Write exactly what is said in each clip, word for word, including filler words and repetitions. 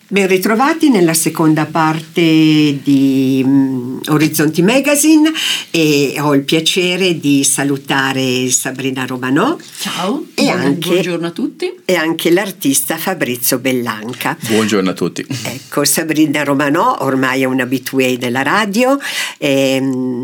Ben ritrovati nella seconda parte di um, Orizzonti Magazine, e ho il piacere di salutare Sabrina Romanò. Ciao, e buon, anche, buongiorno a tutti. E anche l'artista Fabrizio Bellanca. Buongiorno a tutti. Ecco, Sabrina Romanò ormai è un habitué della radio, è,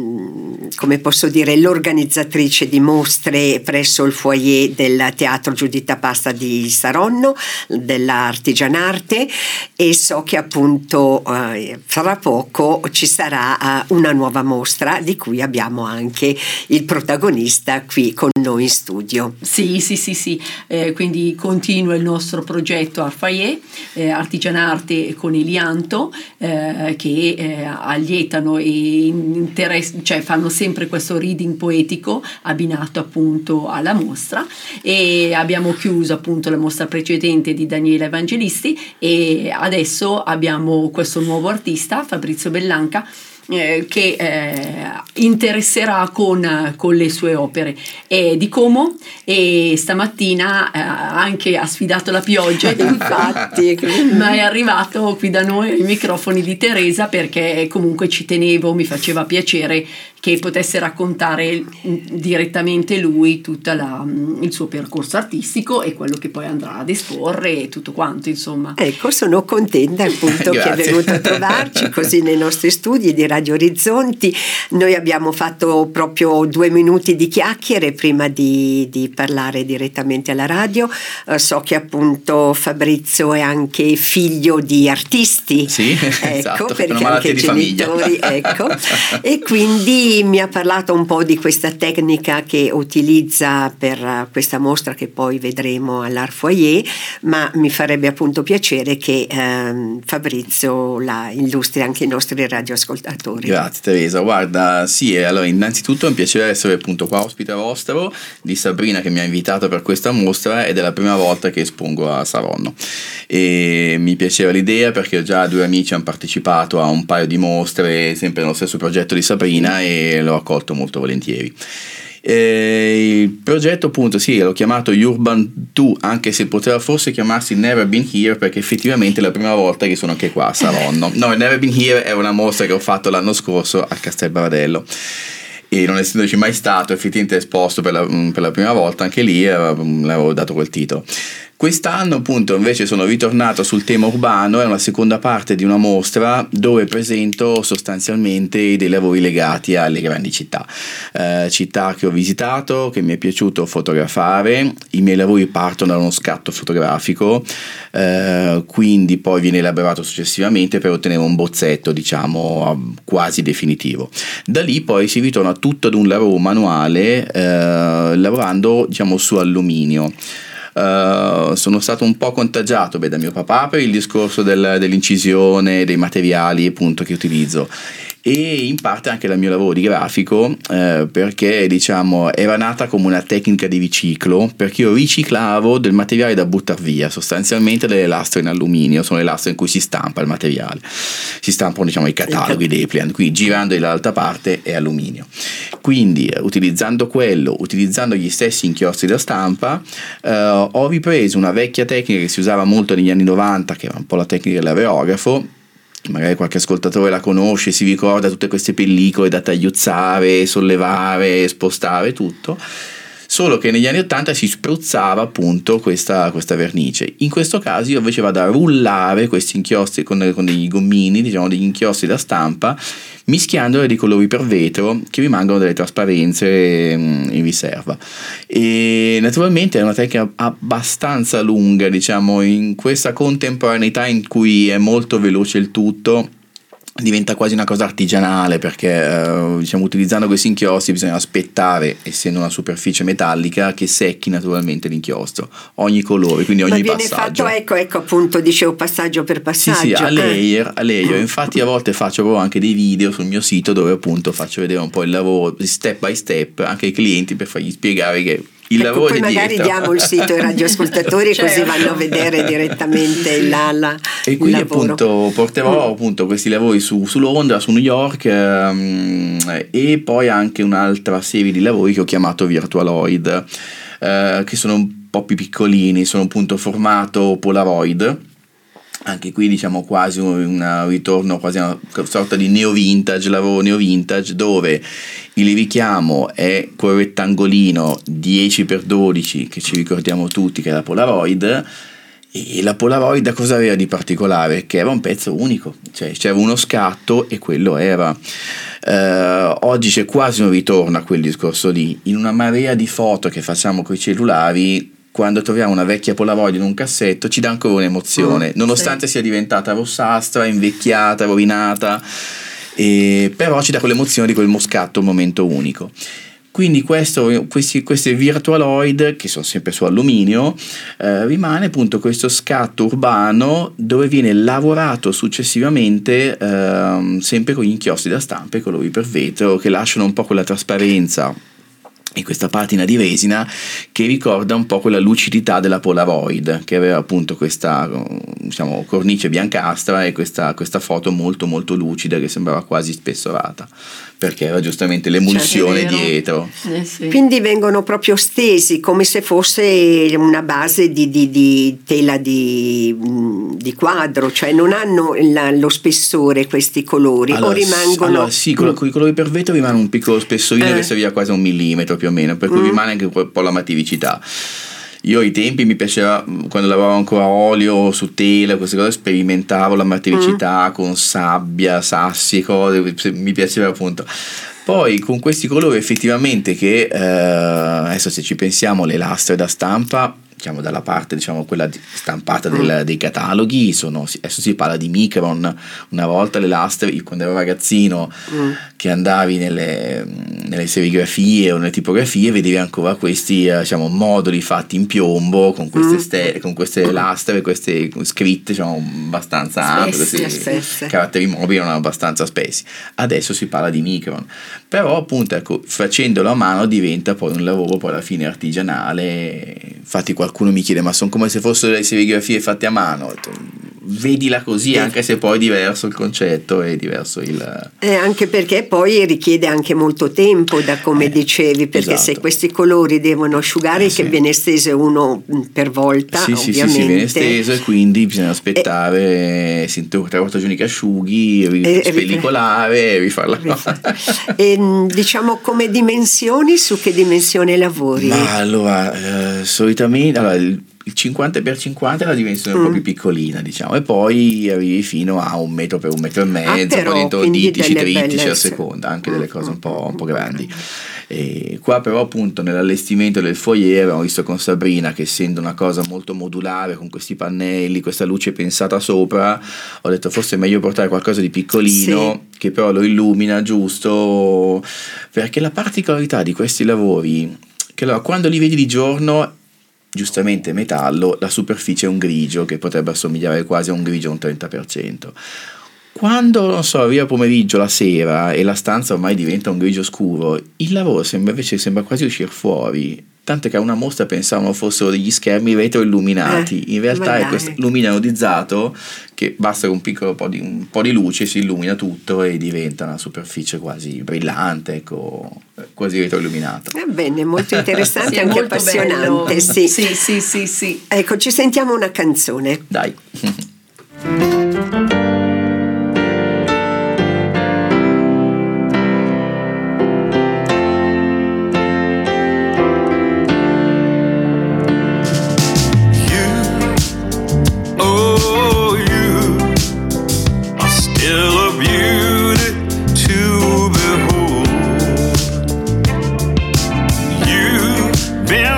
come posso dire, l'organizzatrice di mostre presso il foyer del Teatro Giuditta Pasta di Saronno, dell'Artigianarte, e so che appunto eh, fra poco ci sarà eh, una nuova mostra di cui abbiamo anche il protagonista qui con noi in studio. Sì, sì, sì, sì. Eh, quindi continua il nostro progetto al foyer, eh, Artigianarte con Elianto, eh, che eh, allietano e interess- cioè fanno sempre questo reading poetico abbinato appunto alla mostra, e abbiamo chiuso appunto la mostra precedente di Daniela Evangelisti e adesso abbiamo questo nuovo artista, Fabrizio Bellanca, Eh, che eh, interesserà con, con le sue opere. È di Como e stamattina eh, anche ha sfidato la pioggia infatti ma è arrivato qui da noi ai microfoni di Teresa, perché comunque ci tenevo, mi faceva piacere che potesse raccontare direttamente lui tutto il suo percorso artistico e quello che poi andrà ad esporre e tutto quanto, insomma. Ecco, sono contenta appunto che è venuto a trovarci così nei nostri studi di Radio Orizzonti. Noi abbiamo fatto proprio due minuti di chiacchiere prima di, di parlare direttamente alla radio. Uh, so che appunto Fabrizio è anche figlio di artisti, sì, ecco, esatto, perché anche i genitori, ecco, e quindi mi ha parlato un po' di questa tecnica che utilizza per questa mostra che poi vedremo all'Art Foyer, ma mi farebbe appunto piacere che ehm, Fabrizio la illustri anche ai nostri radioascoltatori. Grazie Teresa, guarda, sì, allora innanzitutto è un piacere essere appunto qua ospite vostro, di Sabrina che mi ha invitato per questa mostra, ed è la prima volta che espongo a Saronno e mi piaceva l'idea perché già due amici hanno partecipato a un paio di mostre sempre nello stesso progetto di Sabrina e l'ho accolto molto volentieri. Eh, il progetto appunto sì, l'ho chiamato Urban due, anche se poteva forse chiamarsi Never Been Here, perché effettivamente è la prima volta che sono anche qua a Saronno. No, Never Been Here è una mostra che ho fatto l'anno scorso a Castel Baradello e non essendoci mai stato effettivamente esposto per la, per la prima volta anche lì, l'avevo dato quel titolo. Quest'anno appunto invece sono ritornato sul tema urbano, è una seconda parte di una mostra dove presento sostanzialmente dei lavori legati alle grandi città, eh, città che ho visitato, che mi è piaciuto fotografare. I miei lavori partono da uno scatto fotografico, eh, quindi poi viene elaborato successivamente per ottenere un bozzetto diciamo quasi definitivo. Da lì poi si ritorna tutto ad un lavoro manuale, eh, lavorando diciamo su alluminio. Uh, sono stato un po' contagiato beh, da mio papà per il discorso del, dell'incisione, dei materiali appunto che utilizzo, e in parte anche dal mio lavoro di grafico, eh, perché diciamo era nata come una tecnica di riciclo, perché io riciclavo del materiale da buttare via, sostanzialmente delle lastre in alluminio, sono le lastre in cui si stampa il materiale, si stampano diciamo i cataloghi dei pliant, qui girando dall'altra parte è alluminio. Quindi utilizzando quello, utilizzando gli stessi inchiostri da stampa, eh, ho ripreso una vecchia tecnica che si usava molto negli anni novanta, che era un po' la tecnica dell'aerografo. Magari qualche ascoltatore la conosce, si ricorda tutte queste pellicole da tagliuzzare, sollevare, spostare, tutto. Solo che negli anni ottanta si spruzzava appunto questa, questa vernice. In questo caso io invece vado a rullare questi inchiostri con, con dei gommini, diciamo degli inchiostri da stampa, mischiandoli dei colori per vetro che rimangono delle trasparenze mh, in riserva. E naturalmente è una tecnica abbastanza lunga, diciamo, in questa contemporaneità in cui è molto veloce il tutto. Diventa quasi una cosa artigianale, perché eh, diciamo utilizzando questi inchiostri bisogna aspettare, essendo una superficie metallica, che secchi naturalmente l'inchiostro, ogni colore, quindi ogni Ma viene passaggio. Fatto, ecco, ecco appunto, dicevo passaggio per passaggio. Sì, sì, a layer, a layer. Infatti a volte faccio proprio anche dei video sul mio sito dove appunto faccio vedere un po' il lavoro step by step anche ai clienti, per fargli spiegare che il ecco, lavoro poi di magari dietro. diamo il sito ai radioascoltatori certo. Così vanno a vedere direttamente la, la, e quindi il lavoro. Appunto porterò mm. appunto questi lavori su, su Londra, su New York, um, e poi anche un'altra serie di lavori che ho chiamato Virtualoid, uh, che sono un po' più piccolini, sono appunto formato Polaroid, anche qui diciamo quasi un ritorno, quasi una sorta di neo vintage, lavoro neo vintage, dove il richiamo è quel rettangolino dieci per dodici che ci ricordiamo tutti che è la Polaroid. E la Polaroid cosa aveva di particolare? Che era un pezzo unico, cioè c'era uno scatto e quello era. Eh, oggi c'è quasi un ritorno a quel discorso lì. In una marea di foto che facciamo con i cellulari, quando troviamo una vecchia Polaroid in un cassetto ci dà ancora un'emozione, mm, nonostante sì. sia diventata rossastra, invecchiata, rovinata, e però ci dà quell'emozione di quel moscatto, un momento unico. Quindi questo, questi, queste Virtualoid, che sono sempre su alluminio, eh, rimane appunto questo scatto urbano dove viene lavorato successivamente eh, sempre con gli inchiostri da stampa e colori per vetro che lasciano un po' quella trasparenza e questa patina di resina che ricorda un po' quella lucidità della Polaroid, che aveva appunto questa, diciamo, cornice biancastra e questa, questa foto molto molto lucida che sembrava quasi spessorata, perché era giustamente l'emulsione cioè, dietro. Eh sì. Quindi vengono proprio stesi come se fosse una base di, di, di tela di, di quadro, cioè non hanno la, lo spessore questi colori, allora, o rimangono... Allora sì, con, con i colori per vetro rimane un piccolo spessorino eh. che serviva quasi a un millimetro più o meno, per cui mm. rimane anche un po' la mativicità. Io ai tempi mi piaceva, quando lavoravo ancora a olio su tela, queste cose, sperimentavo la mativicità mm. con sabbia, sassi, cose, mi piaceva appunto. Poi con questi colori effettivamente che eh, adesso se ci pensiamo, le lastre da stampa, diciamo dalla parte diciamo quella stampata del, dei cataloghi, sono, adesso si parla di micron. Una volta le lastre, quando ero ragazzino mm. che andavi nelle, nelle serigrafie o nelle tipografie, vedevi ancora questi diciamo moduli fatti in piombo con queste, mm. ste, con queste lastre, queste scritte diciamo abbastanza ampie, questi caratteri mobili erano abbastanza spessi. Adesso si parla di micron, però appunto ecco, facendolo a mano diventa poi un lavoro poi alla fine artigianale. Infatti qualcuno mi chiede, ma sono come se fossero le serigrafie fatte a mano. Vedila così, anche se poi è diverso il concetto, è diverso il... Eh, anche perché poi richiede anche molto tempo, da come eh, dicevi, perché esatto. se questi colori devono asciugare, eh, che sì. viene steso uno per volta, sì, ovviamente. Sì, sì, sì, viene steso e quindi bisogna aspettare eh, tre quattro giorni che asciughi, eh, spellicolare e rifarla. E, diciamo come dimensioni, su che dimensione lavori? Ma allora, eh, solitamente... Allora, il, il cinquanta per cinquanta è la dimensione mm. un po' più piccolina, diciamo, e poi arrivi fino a un metro per un metro e mezzo, ah, però, poi dentro dittici, trittici belle... a seconda, anche delle cose un po', un po' grandi. E qua però appunto nell'allestimento del foyer abbiamo visto con Sabrina che, essendo una cosa molto modulare con questi pannelli, questa luce pensata sopra, ho detto forse è meglio portare qualcosa di piccolino sì. che però lo illumina giusto, perché la particolarità di questi lavori che allora quando li vedi di giorno, giustamente metallo, la superficie è un grigio che potrebbe assomigliare quasi a un grigio un trenta per cento. Quando, non so, arriva pomeriggio, la sera e la stanza ormai diventa un grigio scuro, il lavoro sembra invece sembra quasi uscire fuori. Tanto che a una mostra pensavano fossero degli schermi retro illuminati, eh, in realtà è questo lumina anodizzato che basta con un piccolo po' di, un po' di luce, si illumina tutto e diventa una superficie quasi brillante, ecco, quasi retro illuminata. Va bene, molto interessante sì, e anche molto appassionante. Sì. Sì, sì, sì, sì. Ecco, ci sentiamo una canzone. Dai.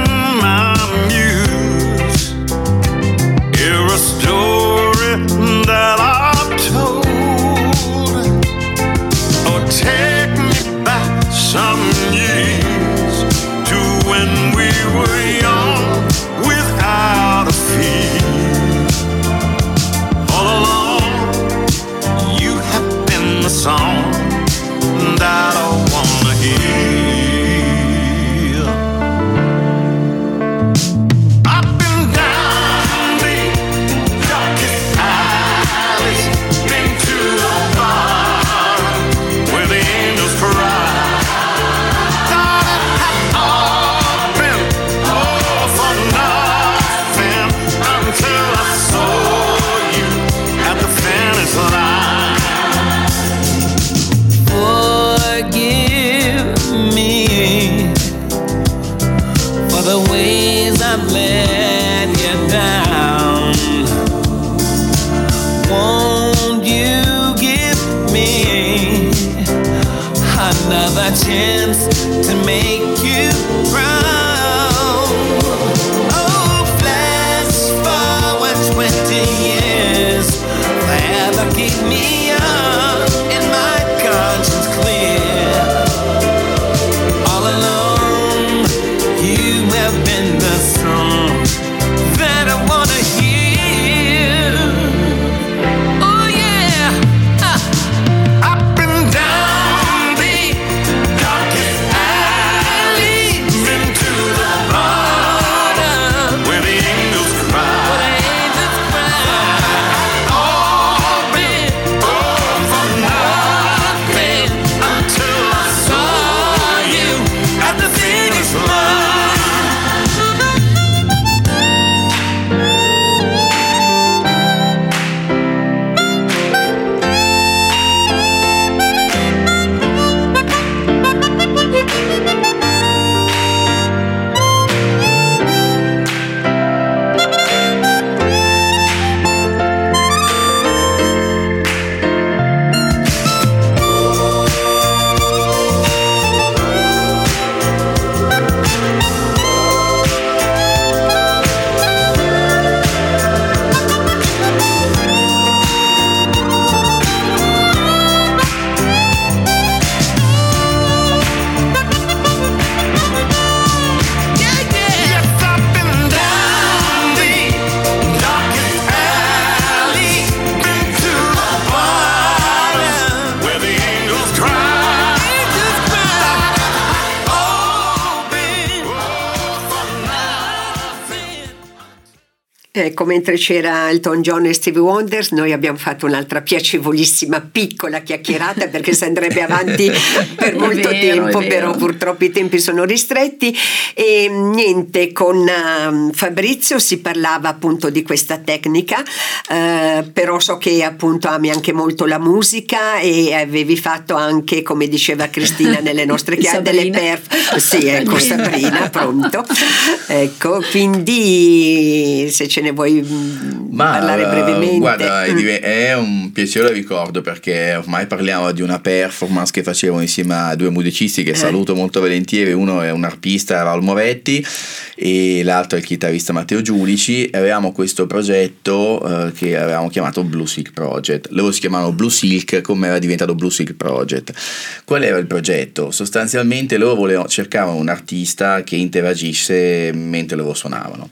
That chance to make you proud. Oh, flash forward twenty years, forever keep me young and my conscience clear. All alone, you have been the song that I wanna hear. Oh yeah, uh, up and down the darkest alley, into the bottom where the angels cry. Where the angels cry. All been all for nothing until I saw you at the finish line. Ecco, mentre c'era Elton John e Stevie Wonder, noi abbiamo fatto un'altra piacevolissima piccola chiacchierata, perché si andrebbe avanti per molto vero, tempo, però purtroppo i tempi sono ristretti. E niente, con uh, Fabrizio si parlava appunto di questa tecnica, uh, però so che appunto ami anche molto la musica e avevi fatto anche, come diceva Cristina nelle nostre chiacchiere, delle perf. Sì, ecco, Sabrina, pronto. Ecco, quindi se ce ne vuoi Ma, parlare brevemente. Guarda, è un piacevole ricordo, perché ormai parliamo di una performance che facevo insieme a due musicisti che eh. saluto molto volentieri. Uno è un arpista, Raul Moretti, e l'altro è il chitarrista Matteo Giudici. Avevamo questo progetto eh, che avevamo chiamato Blue Silk Project. Loro si chiamavano Blue Silk, come era diventato Blue Silk Project. Qual era il progetto? Sostanzialmente loro volevano, cercavano un artista che interagisse mentre loro suonavano.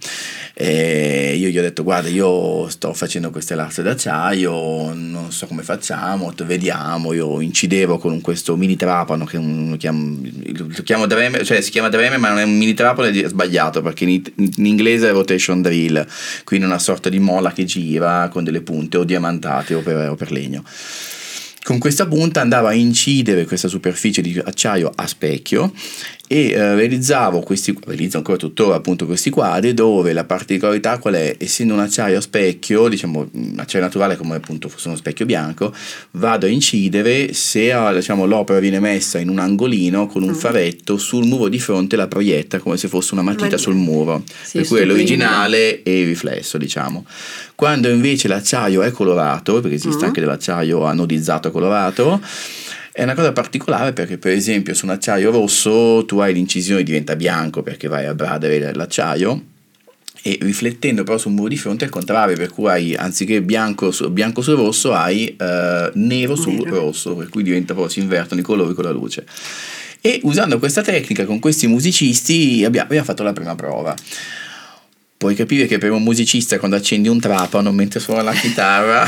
E io gli ho detto: guarda, io sto facendo queste lastre d'acciaio, non so come facciamo, vediamo. Io incidevo con questo mini trapano che un, lo chiamo, lo chiamo Dremel, cioè si chiama Dremel, ma non è un mini trapano, è sbagliato, perché in, in inglese è rotation drill, quindi una sorta di mola che gira con delle punte o diamantate o per, o per legno. Con questa punta andava a incidere questa superficie di acciaio a specchio e eh, realizzavo questi, realizzo ancora tuttora appunto questi quadri, dove la particolarità qual è? Essendo un acciaio a specchio, diciamo un acciaio naturale come appunto fosse uno specchio bianco, vado a incidere, se diciamo l'opera viene messa in un angolino con un mm. faretto sul muro di fronte, la proietta come se fosse una matita sul muro, sì, per cui è l'originale e il riflesso, diciamo. Quando invece l'acciaio è colorato, perché esiste mm. anche dell'acciaio anodizzato colorato, è una cosa particolare, perché per esempio su un acciaio rosso tu hai l'incisione, diventa bianco perché vai a bradere l'acciaio, e riflettendo però sul muro di fronte è il contrario, per cui hai, anziché bianco su, bianco sul rosso, hai uh, nero sul nero. rosso, per cui diventa proprio, si invertono i colori con la luce. E usando questa tecnica con questi musicisti abbiamo, abbiamo fatto la prima prova. Puoi capire che per un musicista, quando accendi un trapano mentre suona la chitarra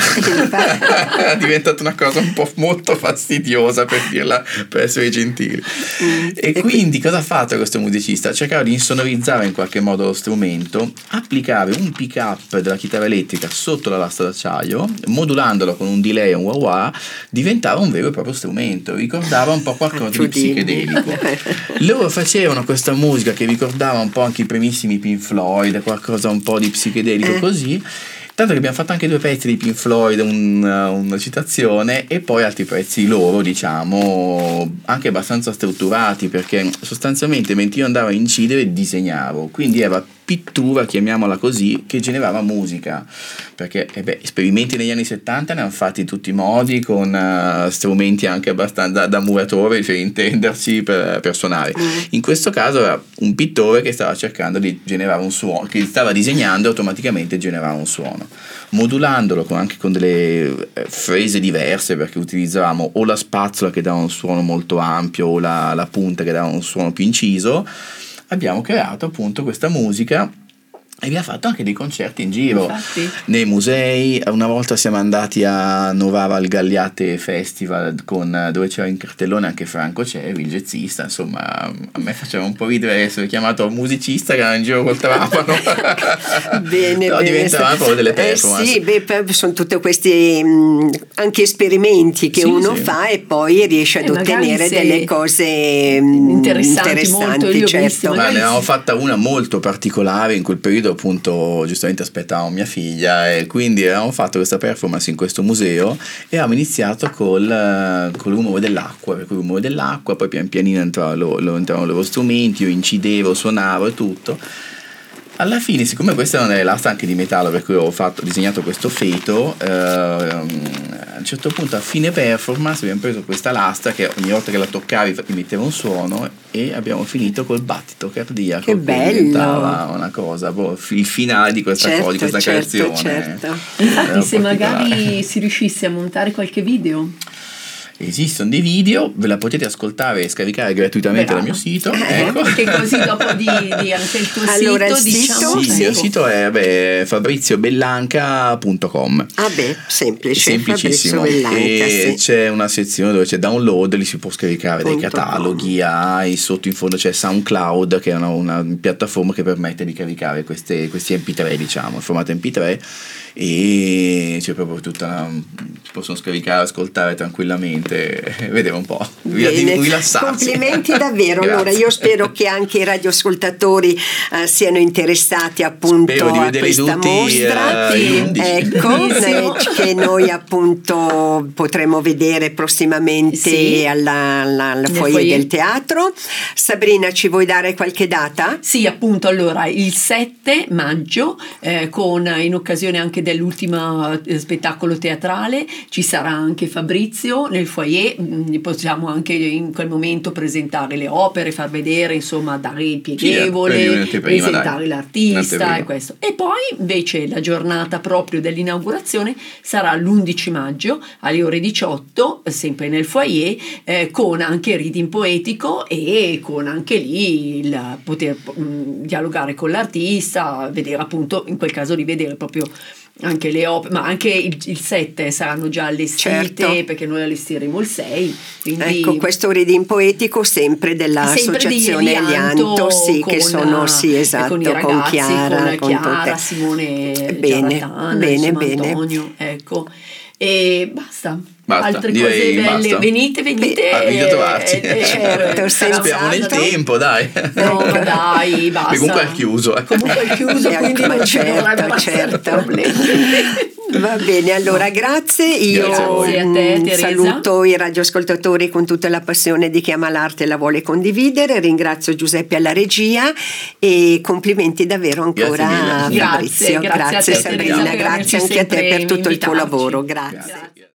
è diventata una cosa un po' molto fastidiosa, per dirla, per essere gentili. Mm. E, e quindi cosa ha fatto questo musicista? Cercava di insonorizzare in qualche modo lo strumento, applicare un pick up della chitarra elettrica sotto la lastra d'acciaio, modulandolo con un delay e un wah wah, diventava un vero e proprio strumento, ricordava un po' qualcosa di psichedelico. Loro facevano questa musica che ricordava un po' anche i primissimi Pink Floyd, qualcosa un po' di psichedelico eh. così, tanto che abbiamo fatto anche due pezzi di Pink Floyd, un, una citazione, e poi altri pezzi loro, diciamo, anche abbastanza strutturati, perché sostanzialmente mentre io andavo a incidere disegnavo, quindi era pittura, chiamiamola così, che generava musica, perché eh beh, esperimenti negli anni settanta ne hanno fatti in tutti i modi, con uh, strumenti anche abbastanza da, da muratore, per intenderci, per, per suonare. Mm. In questo caso era un pittore che stava cercando di generare un suono, che stava disegnando e automaticamente generava un suono, modulandolo con, anche con delle eh, frese diverse, perché utilizzavamo o la spazzola che dava un suono molto ampio o la, la punta che dava un suono più inciso. Abbiamo creato appunto questa musica e abbiamo fatto anche dei concerti in giro. Infatti. Nei musei. Una volta siamo andati a Novara al Gagliate Festival, con, dove c'era in cartellone anche Franco Cevi, il jazzista. Insomma, a me faceva un po' ridere essere chiamato musicista che era in giro col trapano. Bene, però bene. diventava proprio delle performance. Eh sì, beh, sono tutti questi mh, anche esperimenti che sì, uno sì. fa e poi riesce ad eh, ottenere delle cose mh, interessanti, interessanti molto, certo. Ma ne avevamo fatta una molto particolare in quel periodo, appunto, giustamente aspettavamo mia figlia e quindi avevamo fatto questa performance in questo museo e avevamo iniziato col, con il rumore dell'acqua, per cui il rumore dell'acqua, poi pian pianino entravano, entravano i loro strumenti, io incidevo, suonavo e tutto. Alla fine, siccome questa era una lastre anche di metallo, per cui ho fatto, disegnato questo feto, eh, a un certo punto a fine performance abbiamo preso questa lastra che ogni volta che la toccavi emetteva un suono e abbiamo finito col battito cardiaco. Che bello! Diventava una cosa, boh, il finale di questa certo, cosa, di questa certo, creazione. Certo. Infatti, se magari si riuscisse a montare qualche video. Esistono dei video, ve la potete ascoltare e scaricare gratuitamente dal mio sito. Eh, ecco. Perché così dopo di, di anche il tuo allora, sito, il diciamo. Sì, il mio sito è beh, fabrizio bellanca punto com. Ah beh, semplice. Semplicissimo. Bellanca, e sì. c'è una sezione dove c'è download, li si può scaricare dai cataloghi, hai sotto in fondo c'è SoundCloud, che è una, una piattaforma che permette di caricare queste, questi emme pi tre, diciamo, il formato emme pi tre, e c'è proprio tutta una, si possono scaricare, ascoltare tranquillamente, vedere un po', bene, rilassarsi. Complimenti davvero. Allora io spero che anche i radioascoltatori uh, siano interessati appunto a questa tutti, mostra uh, ecco eh, che noi appunto potremo vedere prossimamente sì. alla, alla, al foyer, foyer del teatro. Sabrina, ci vuoi dare qualche data? Sì, appunto, allora il sette maggio eh, con in occasione anche dell'ultimo spettacolo teatrale ci sarà anche Fabrizio nel foyer, possiamo anche in quel momento presentare le opere, far vedere, insomma, dare il pieghevole, sì, presentare l'artista e questo. E poi invece la giornata proprio dell'inaugurazione sarà l'undici maggio alle ore diciotto, sempre nel foyer, eh, con anche reading poetico e con anche lì il poter mh, dialogare con l'artista, vedere appunto, in quel caso di vedere proprio anche le opere, ma anche il, il sette saranno già allestite, certo. Perché noi allestiremo il sei, quindi ecco questo reading poetico sempre dell'associazione Elianto, sì, con, che sono sì esatto con, i ragazzi, con Chiara, con, con Chiara tutte. Simone bene, Giaratana, bene, insomma, bene. Antonio, ecco, e basta. Basta, altre direi, cose belle, basta. venite, venite, ah, venite a trovarci, eh, certo, speriamo nel tempo, dai. No, ma dai, basta. E comunque è chiuso, eh. Comunque è chiuso, quindi ecco, non certo, ci dovrebbe certo. problemi. Va bene, allora grazie. Io grazie a te, Teresa. Saluto i radioascoltatori con tutta la passione di chi ama l'arte e la vuole condividere. Ringrazio Giuseppe alla regia e complimenti davvero ancora a Fabrizio. Grazie, grazie, grazie a te, Sabrina, Teresa, grazie anche a te per tutto il tuo lavoro. Grazie. grazie.